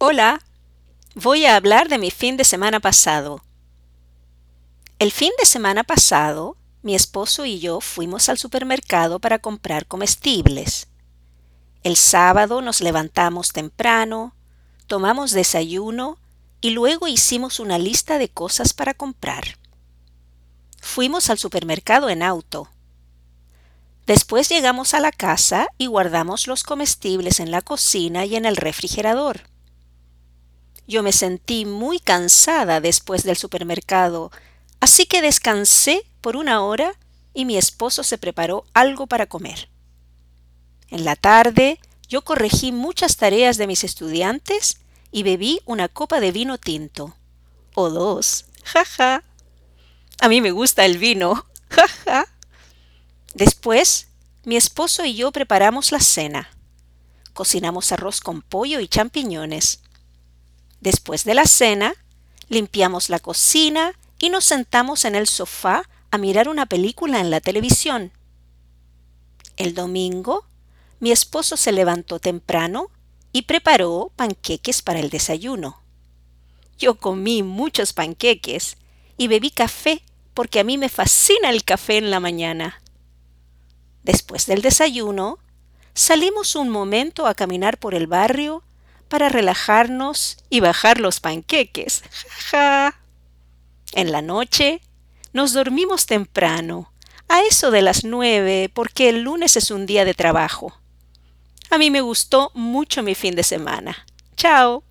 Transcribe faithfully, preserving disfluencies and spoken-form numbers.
Hola, voy a hablar de mi fin de semana pasado. El fin de semana pasado, mi esposo y yo fuimos al supermercado para comprar comestibles. El sábado nos levantamos temprano, tomamos desayuno y luego hicimos una lista de cosas para comprar. Fuimos al supermercado en auto. Después llegamos a la casa y guardamos los comestibles en la cocina y en el refrigerador. Yo me sentí muy cansada después del supermercado, así que descansé por una hora y mi esposo se preparó algo para comer. En la tarde, yo corregí muchas tareas de mis estudiantes y bebí una copa de vino tinto. O dos. Ja, ja. A mí me gusta el vino. Ja, ja. Después, mi esposo y yo preparamos la cena. Cocinamos arroz con pollo y champiñones. Después de la cena, limpiamos la cocina y nos sentamos en el sofá a mirar una película en la televisión. El domingo, mi esposo se levantó temprano y preparó panqueques para el desayuno. Yo comí muchos panqueques y bebí café porque a mí me fascina el café en la mañana. Después del desayuno, salimos un momento a caminar por el barrio para relajarnos y bajar los panqueques. Ja, ja. En la noche nos dormimos temprano, a eso de las nueve, porque el lunes es un día de trabajo. A mí me gustó mucho mi fin de semana. Chao.